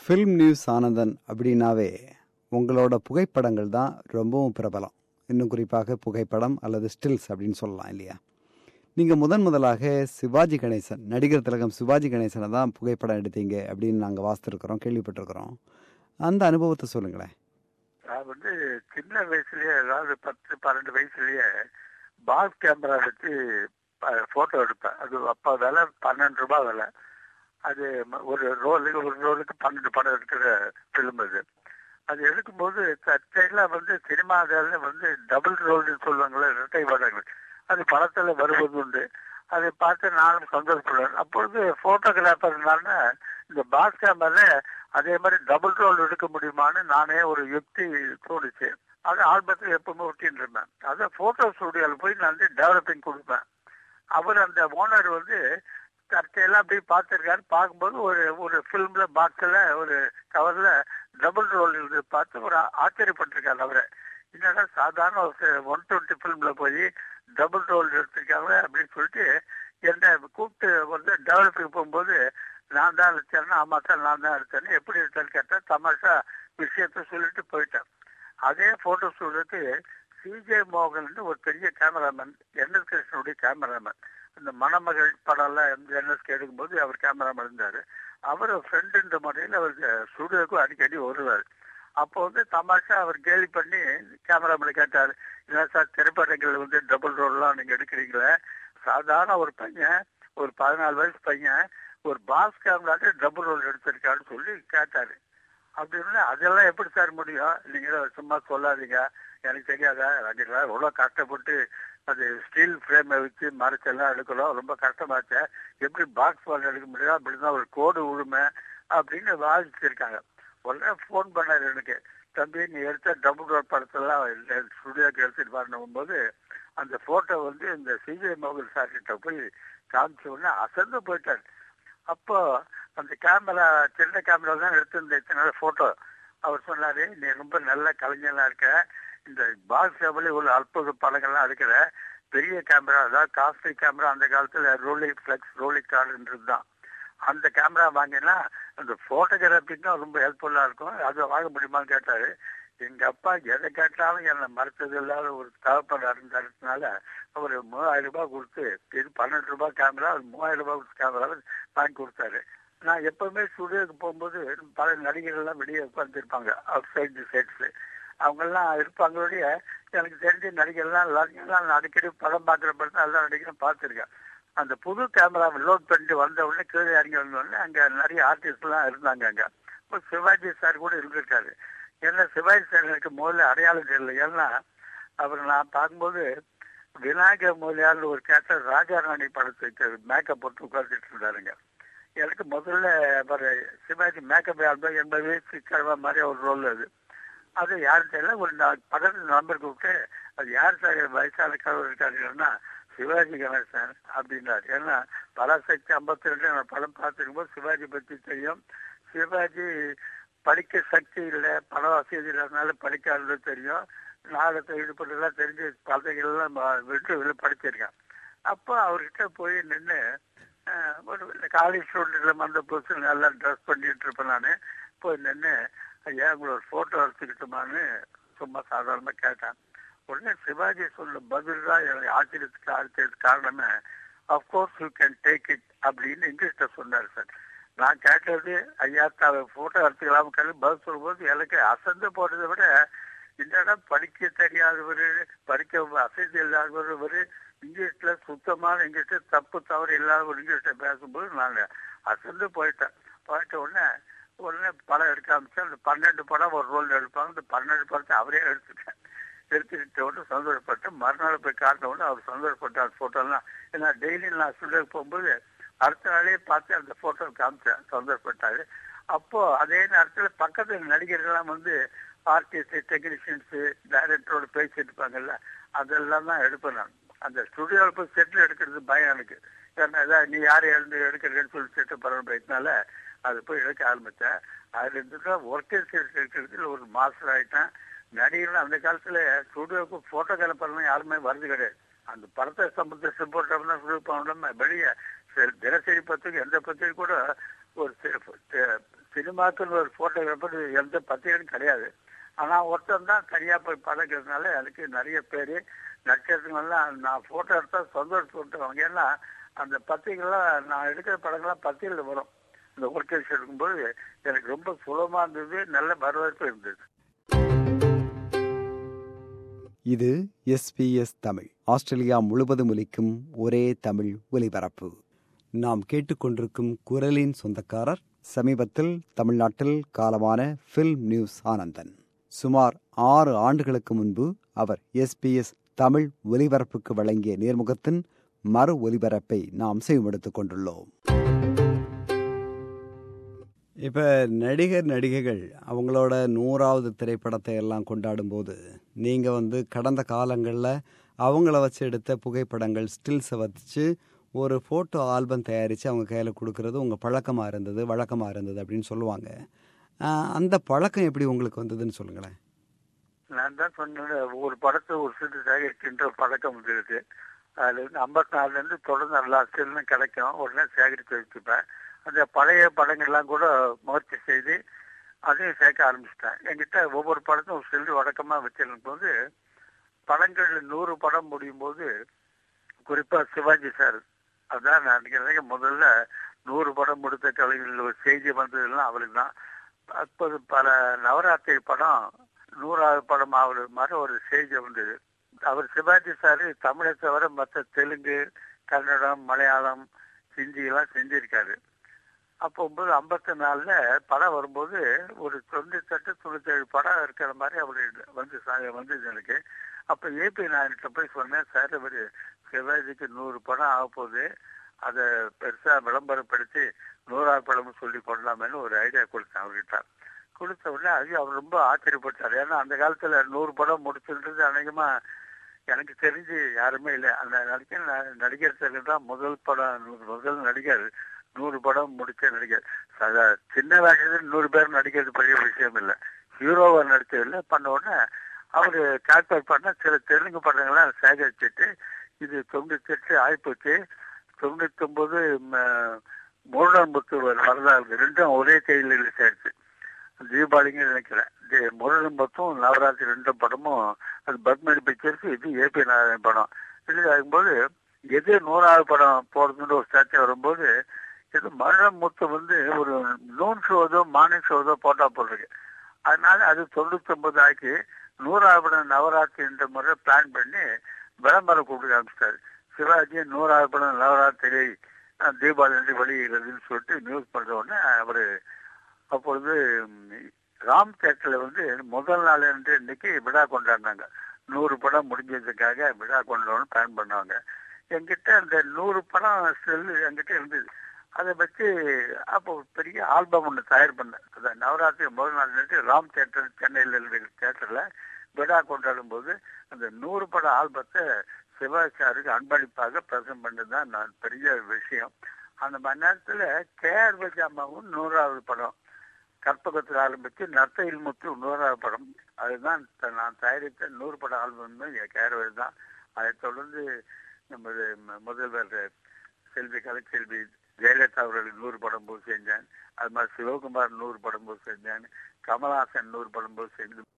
Film news Anandan அப்படின்னாவே உங்களோட புகைப்படங்கள் தான் ரொம்பவும் பிரபலம். இன்னும் குறிப்பாக புகைப்படம் அல்லது ஸ்டில்ஸ் அப்படின்னு சொல்லலாம் இல்லையா? நீங்கள் முதலாக சிவாஜி கணேசன், நடிகர் திலகம் சிவாஜி கணேசனை தான் புகைப்படம் எடுத்தீங்க அப்படின்னு நாங்கள் வாசித்திருக்கிறோம், கேள்விப்பட்டிருக்கிறோம். அந்த அனுபவத்தை சொல்லுங்களேன். நான் சின்ன வயசுலயே, அதாவது 10-12 வயசுலயே பாஸ் கேமரா வச்சு போட்டோ எடுப்பேன். அது அப்போ விலை 12 ரூபாய் விலை. அது ஒரு ரோலுக்கு 12 படம் எடுக்கிற ஃபிலிம் அது. அது எடுக்கும்போது தற்செயலாக சினிமாவில் டபுள் ரோல்னு சொல்லுவாங்களே, இரட்டை படங்கள், அது படத்தில் வருவது உண்டு. அதை பார்த்து நானும் சந்தோஷப்படுவேன். அப்பொழுது போட்டோகிராஃபர்னால இந்த பாஸ் கேமரா அதே மாதிரி டபுள் ரோல் எடுக்க முடியுமான்னு நானே ஒரு யுக்தி தோணுச்சு. அது ஆல்பத்தில் எப்பவுமே ஒட்டின்னு இருப்பேன். அதை போட்டோ ஸ்டுடியோவில் போய் நான் டெவலப்பிங் கொடுப்பேன். அவர் அந்த ஓனர் தற்செயலாக அப்படி பார்த்துருக்காரு. பார்க்கும்போது ஒரு ஃபிலிமில் பாக்ஸில் ஒரு கவரில் டபுள் ரோல் இருந்து பார்த்து ஒரு ஆச்சரியப்பட்டிருக்காரு. அவரை என்னடா சாதாரண ஒரு 120 ஃபிலிமில் போய் டபுள் ரோல் எடுத்திருக்காங்க அப்படின்னு சொல்லிட்டு என்னை கூப்பிட்டு டெவலப்பிங் போகும்போது நான் தான் எடுத்தேன்னா, ஆமாம் சார் நான் தான் எடுத்தேன்னு, எப்படி எடுத்தேன்னு கேட்டேன். தமாஷா விஷயத்த சொல்லிட்டு போயிட்டேன். அதே போட்டோ ஸ்டூடியோக்கு சிஜே மோகன் ஒரு பெரிய கேமராமேன், என்எஸ் கிருஷ்ணனுடைய கேமராமேன், இந்த மணமகள் படம்லாம் என்எஸ்க்கு எடுக்கும்போது அவர் கேமராமேன் இருந்தார். அவர் ஃப்ரெண்டுன்ற முறையில் அவருக்கு ஸ்டுடியோவுக்கும் அடிக்கடி வருவார். அப்போ தமாஷா அவர் கேலி பண்ணி கேமராமேனை கேட்டார், இல்லை சார் திரைப்படங்கள் டபுள் ரோல்லாம் நீங்கள் எடுக்கிறீங்களே, சாதாரண ஒரு பையன், ஒரு 14 வயசு பையன் ஒரு பாஸ் கேமராக்கு டபுள் ரோல் எடுத்திருக்காருன்னு சொல்லி கேட்டார். அப்படின்னு அதெல்லாம் எப்படி சார் முடியும், நீங்கள் சும்மா சொல்லாதீங்க, எனக்கு தெரியாதா, நாங்கள் எவ்வளோ கஷ்டப்பட்டு அது ஸ்டீல் ஃப்ரேமை வச்சு மறைச்செல்லாம் எடுக்கிறோம், ரொம்ப கஷ்டமாச்சு, எப்படி பாக்ஸ் பால் எடுக்க முடியும், அப்படிதான் ஒரு கோடு உழுமை அப்படின்னு வாதிச்சிருக்காங்க. உடனே ஃபோன் பண்ணார் எனக்கு, தம்பி நீ எடுத்த டபுள் ரோல் படத்தெல்லாம் ஸ்டுடியோக்கு எடுத்துட்டு வரணும்போது அந்த ஃபோட்டோ இந்த சிஜே மோகன் சார் கிட்ட போய் காமிச்ச உடனே அசந்து போயிட்டார். அப்போ அந்த கேமரா சின்ன கேமரா தான் எடுத்திருந்த இத்தனை ஃபோட்டோ. அவர் சொன்னார், நீ ரொம்ப நல்ல கலைஞனாக இருக்க, இந்த பாக்ஸ் கேமரா ஒரு அற்புத படங்கள்லாம் இருக்கிற, பெரிய கேமரா, அதாவது காஸ்ட்லி கேமரா, அந்த காலத்தில் ரோலிக் ஃப்ளெக்ஸ் ரோலிக் கார்டுன்றது தான், அந்த கேமரா வாங்கினா அந்த ஃபோட்டோகிராஃபிக்கும் ரொம்ப ஹெல்ப்ஃபுல்லாக இருக்கும், அதை வாங்க முடியுமான்னு கேட்டார். எங்கள் அப்பா எதை கேட்டாலும் என்னை மறுத்தது இல்லாத ஒரு தகப்பன் இருந்ததுனால அவர் 3000 ரூபாய் கொடுத்து, இது 12 ரூபாய் கேமரா, 3000 ரூபாய் கேமரா வாங்கி கொடுத்தாரு. நான் எப்பவுமே ஸ்டுடியோக்கு போகும்போது பல நடிகர்கள்லாம் வெளியே உட்காந்துருப்பாங்க, அவுட் சைட் தி செட்ஸு, அவங்கெல்லாம் இருப்பாங்களுடைய. எனக்கு தெரிஞ்ச நடிகர்லாம் நான் அடிக்கடி படம் பார்க்குற படத்தை எல்லாம் நடிகரும் பார்த்துருக்கேன். அந்த புது கேமராவை லோட் பண்ணிட்டு வந்த உடனே கீழே இறங்கி வந்த உடனே அங்கே நிறைய ஆர்டிஸ்ட்லாம் இருந்தாங்க. அங்கே இப்போ சிவாஜி சார் கூட இருந்திருக்காரு. ஏன்னா சிவாஜி சார் எனக்கு முதல்ல அடையாளம் தெரியல. ஏன்னா அவர் நான் பார்க்கும்போது விநாயகர் மூலியார்னு ஒரு கேரக்டர் ராஜா ராணி படத்துக்கு மேக்கப் போட்டு உட்காந்துட்டு இருந்தாருங்க. எனக்கு முதல்ல அவர் சிவாஜி மேக்கப் 80 வயசு கிழமை மாதிரி ஒரு ரோல் அது யாரும் தெரியல. ஒரு பக்கத்து நம்பர் கூப்பிட்டு, அது யார் சார் வயசான கலவர் இருக்காருன்னா சிவாஜி கணேசன் அப்படின்னாரு. ஏன்னா பராசக்தி 52 படம் பார்த்துக்கும் போது சிவாஜி பற்றி தெரியும். சிவாஜி படிக்க சக்தி இல்லை, பண வசதி இல்லாதனால படிக்காதது தெரியும், நாடகத்தை ஈடுபட்டுலாம் தெரிஞ்சு கதைகள்லாம் விட்டு படிச்சிருக்கேன். அப்போ அவர்கிட்ட போய் நின்று ஒரு காலேஜ் ஸ்டூடெண்ட்ல வந்த புதுசு நல்லா ட்ரெஸ் பண்ணிட்டு இருப்பேன். நான் போய் நின்று, ஐயா உங்களோட ஃபோட்டோ எடுத்துக்கிட்டோமான்னு சும்மா சாதாரணமாக கேட்டேன். உடனே சிவாஜி சொல்ல பதில் தான் எனக்கு ஆச்சரியத்துக்கு காரணமே, of course you can take it அப்படின்னு இங்கிலீஷில் சொன்னார் சார். நான் கேட்டது, ஐயா ஃபோட்டோ எடுத்துக்கலாமுன்னு பதில் சொல்லும்போது எனக்கு அசந்து போடுறதை விட, என்னடா படிக்க தெரியாதவர், படிக்க வசதி இல்லாதவர், இங்கிலீஷில் சுத்தமான இங்கிலீஷ், தப்பு தவறு இல்லாத ஒரு இங்கிலீஷில் பேசும்போது நான் அசந்து போயிட்ட உடனே படம் எடுக்க ஆரம்பிச்சேன். அந்த 12 படம் ஒரு ரோல் எடுப்பாங்க. அந்த 12 படத்தை அவரே எடுத்துக்கிட்ட உடனே சந்தோஷப்பட்டேன். மறுநாள் போய் காட்டின உடனே அவர் சந்தோஷப்பட்டார் ஃபோட்டோலாம். ஏன்னா டெய்லி நான் ஸ்டுடியோக்கு போகும்போது அடுத்த நாளே பார்த்து அந்த ஃபோட்டோ காமிச்சேன், சந்தோஷப்பட்டாரு. அப்போ அதே நேரத்தில் பக்கத்தில் நடிகர்கள்லாம் ஆர்டிஸ்ட், டெக்னீஷியன்ஸு, டைரக்டரோட பேசிட்டு இருப்பாங்கல்ல, அதெல்லாம் தான் எடுப்பேன் நான். அந்த ஸ்டுடியோவில் போய் செட்டில் எடுக்கிறது பயம் எனக்கு. ஏன்னா ஏதாவது நீ யார் எழுந்து எடுக்கிறேன்னு சொல்லி செட்டு பரவாயில்ல பயத்தினால அது போய் எடுக்க ஆரம்பித்தேன். அதுல இருந்துட்டு ஒர்க்கெஸ்ட்ரேட் இருக்கிறதுல ஒரு மாஸ்டர் ஆகிட்டேன். நடிகர்கள் அந்த காலத்தில் ஸ்டுடியோவுக்கு ஃபோட்டோகிராஃபர்லாம் யாருமே வருது கிடையாது. அந்த படத்தை சம்பந்தம் போட்டோம்னா ஸ்டுடியோ போனோம்னா வெளியே தினசரி பத்திரிக்கை எந்த பத்திரிக்கை கூட ஒரு சினிமாக்குன்னு ஒரு போட்டோகிராஃபர் எந்த பத்திரிகையும் கிடையாது. ஆனா ஒருத்தன் தான் தனியா போய் பழகிறதுனால எனக்கு நிறைய பேர் நட்சத்திரங்கள்லாம் நான் போட்டோ எடுத்தா சொந்த எடுத்து விட்டுருவாங்க. ஏன்னா அந்த பத்திரிகைலாம் நான் எடுக்கிற படங்கள்லாம் பத்திரிகையில் வரும். இந்த ஒர்க்கர்ஸ் எடுக்கும்போது எனக்கு ரொம்ப சுலபமா இருந்தது, நல்ல வரவேற்பு இருந்தது. இது SBS தமிழ், ஆஸ்திரேலியா முழுவதும் ஒலிக்கும் ஒரே தமிழ் ஒலிபரப்பு. நாம் கேட்டுக்கொண்டிருக்கும் குரலின் சொந்தக்காரர் சமீபத்தில் தமிழ்நாட்டில் காலமான ஃபில்ம் நியூஸ் ஆனந்தன். சுமார் 6 ஆண்டுகளுக்கு முன்பு அவர் SBS தமிழ் ஒலிபரப்புக்கு வழங்கிய நேர்முகத்தின் மறு ஒலிபரப்பை நாம் செய்வெடுத்துக் கொண்டுள்ளோம். இப்போ நடிகைகள் அவங்களோட 100வது திரைப்படத்தை எல்லாம் கொண்டாடும் போது நீங்கள் கடந்த காலங்களில் அவங்கள வச்சு எடுத்த புகைப்படங்கள் ஸ்டில்ஸை வச்சு ஒரு ஃபோட்டோ ஆல்பம் தயாரித்து அவங்க கையில் கொடுக்கறது உங்கள் வழக்கமாக இருந்தது அப்படின்னு சொல்லுவாங்க. அந்த பழக்கம் எப்படி உங்களுக்கு வந்ததுன்னு சொல்லுங்களேன். நான் தான் சொன்னேன், ஒரு படத்தை ஒரு சிறு சேகரிக்கின்ற பழக்கம் வந்துருக்கு. அதில் 54 தொடர்ந்து நல்லா ஸ்டில்னு கிடைக்கும், உடனே சேகரித்து வச்சுப்பேன். அந்த பழைய படங்கள்லாம் கூட முயற்சி செய்து அதையும் சேர்க்க ஆரம்பிச்சிட்டேன். என்கிட்ட ஒவ்வொரு படத்தும் ஒரு சில்லு வழக்கமாக வச்சிருக்கும் போது படங்கள் 100 படம் முடியும் போது குறிப்பாக சிவாஜி சார், அதான் நான் நினைக்கிறேன் முதல்ல 100 படம் முடித்த கலைஞர்கள் ஒரு செய்தி வந்ததுலாம் அவருக்கு தான். அப்போது பல நவராத்திரி படம் 100வது படம் ஆகுது மாதிரி ஒரு செய்தி வந்தது. அவர் சிவாஜி சார் தமிழை தவிர மற்ற தெலுங்கு, கன்னடம், மலையாளம், ஹிந்தியெல்லாம் செஞ்சிருக்காரு. அப்போ 54 படம் வரும்போது ஒரு 98-97 படம் இருக்கிற மாதிரி அவர் வந்தது எனக்கு. அப்போ ஏபி நாயன்கிட்ட போய் சொன்னேன், சார் அவர் சிவாஜிக்கு 100 படம் ஆக போகுது, அதை பெருசாக விளம்பரப்படுத்தி 100வது படம்னு சொல்லி கொள்ளலாமேன்னு ஒரு ஐடியா கொடுத்தேன் அவர்கிட்ட. கொடுத்த உடனே அது அவர் ரொம்ப ஆச்சரியப்பட்டார். ஏன்னா அந்த காலத்தில் 100 படம் முடிச்சுன்றது அநேகமாக எனக்கு தெரிஞ்சு யாருமே இல்லை. அந்த நடிகர் தலைவர் தான் முதல் நடிகர் 100 படம் முடிச்ச நடிகர். சின்ன வயசுல 100 பேர் நடிக்கிறது பெரிய விஷயம் இல்லை, ஹீரோவா நடிச்சதில்லை. பண்ண உடனே அவரு கால்குலேட் பண்ண சில தெலுங்கு படங்கள்லாம் சேகரிச்சுட்டு இது 98 ஆயிப்போச்சு. 99 முருகன்புத்து வரலாறு ரெண்டும் ஒரே கையில் ரிலீஸ் ஆயிடுச்சு. தீபாவளிங்க நினைக்கிறேன். முருகன்புத்தும் நவராத்திரி 2 படமும் அது பத்மினி பிக்சர்ஸ், இது ஏபி நாராயணன் படம் ரிலீஸ் ஆகும்போது எது 100வது படம் போறதுன்னு ஒரு சர்ச்சை வரும்போது இது முருகன்புத்து ஒரு நூன் ஷோதோ மார்னிங் ஷோதோ போட்டா போட்டிருக்கு. அதனால அது 99 ஆக்கி 100வது படம் நவராத்திரி என்ற முறை பிளான் பண்ணி விளம்பரம் கொடுக்க ஆரம்பிச்சிட்டாரு. சிவாஜி 100வது படம் நவராத்திரி தீபாவளி அன்று வெளியிடுறதுன்னு சொல்லிட்டு நியூஸ் பண்ற உடனே அவரு அப்பொழுது ராம் தியேட்டர்ல முதல் நாள் இன்னைக்கு விழா கொண்டாடினாங்க. 100 படம் முடிஞ்சதுக்காக விழா கொண்டாடணும்னு பிளான் பண்ணாங்க. என்கிட்ட அந்த 100 படம் செல்லு என்கிட்ட இருந்தது. அதை வச்சு அப்போ பெரிய ஆல்பம் ஒன்று தயார் பண்ணேன். அதான் நவராத்திரி முதல் நாள் ராம் தியேட்டர் சென்னையில் இருக்கிற தியேட்டர்ல விழா கொண்டாடும் போது அந்த 100 பட ஆல்பத்தை சிவாஜி சாருக்கு அன்பளிப்பாக பிரசன்ட் பண்ணதுதான் நான் பெரிய விஷயம். அந்த மணி நேரத்தில் கேஆர் விஜயம்மாவும் 100வது படம் கற்பகத்தில் ஆரம்பிச்சு நர்த்தையில் முத்து 100வது படம், அதுதான் நான் தயாரித்த 100 பட ஆல்பம் கேஆர் தான். அதை தொடர்ந்து நமது முதல்வர் செல்வி கலைச்செல்வி ஜெயலலிதா அவர்கள் 100 படம் போது செஞ்சேன். அது மாதிரி சிவகுமார் 100 படம் போது செஞ்சேன். கமல்ஹாசன் 100 படம் போது செஞ்சு